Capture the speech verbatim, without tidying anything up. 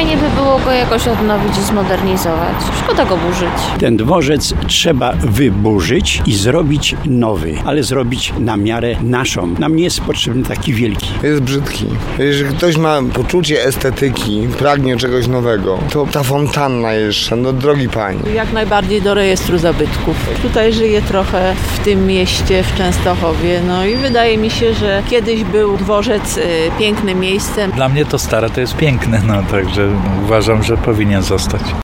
fajnie by było go jakoś odnowić i zmodernizować. Szkoda go burzyć. Ten dworzec trzeba wyburzyć i zrobić nowy, ale zrobić na miarę naszą. Nam nie jest potrzebny taki wielki. Jest brzydki. Jeżeli ktoś ma poczucie estetyki, pragnie czegoś nowego, to ta fontanna jeszcze, no drogi panie. Jak najbardziej do rejestru zabytków. Tutaj żyję trochę w tym mieście, w Częstochowie, no i wydaje mi się, że kiedyś był dworzec y, pięknym miejscem. Dla mnie to stare to jest piękne, no także uważam, że powinien zostać.